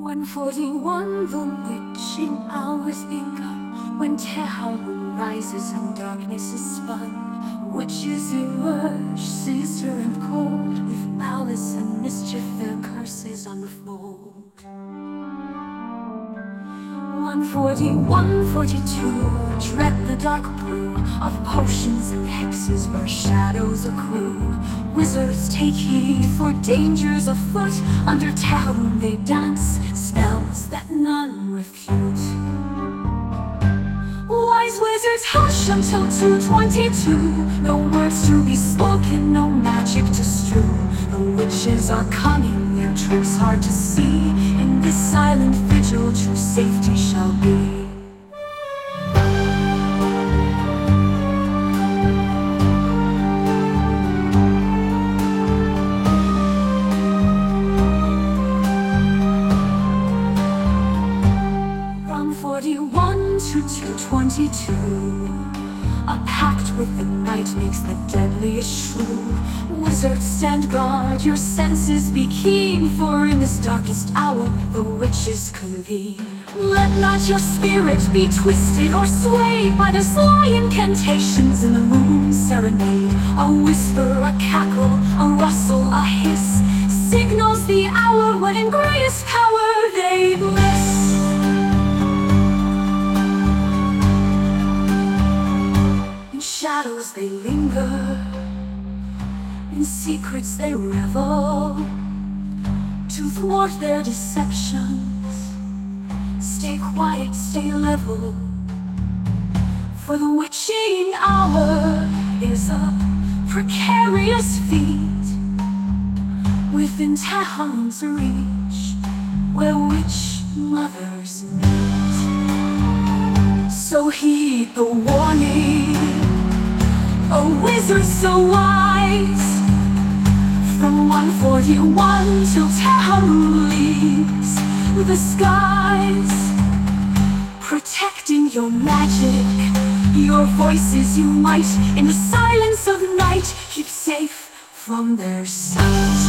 141, the witching hours begun, when Tehran rises and darkness is spun. Witches emerge, sinister and cold, with malice and mischief their curses unfold. 141, 42, dread the dark brew of potions and hexes where shadows accrue. Wizards take heed for dangers afoot, under Tehran they dance, spells that none refute. Wise wizards hush until 2:22, no words to be spoken, no magic to strew. The witches are cunning, their tricks hard to see. In this silent vigil true safety shall be. From 41 to 222, a pact with the night makes the deadliest shrew. Wizards stand guard, your senses be keen, for in this darkest hour the witches convene. Let not your spirit be twisted or swayed by the sly incantations in the moon's serenade. A whisper, a cackle, a rustle, a hiss signals the hour when in greatest power they bliss. In shadows they linger, in secrets they revel. To thwart their deceptions, stay quiet, stay level. For the witching hour is a precarious feat within Tehran's reach, where witch mothers meet. So heed the warning, a wizard so wise. From 141 till Tehran leaves the skies, protecting your magic, your voices you might, in the silence of night, keep safe from their sight.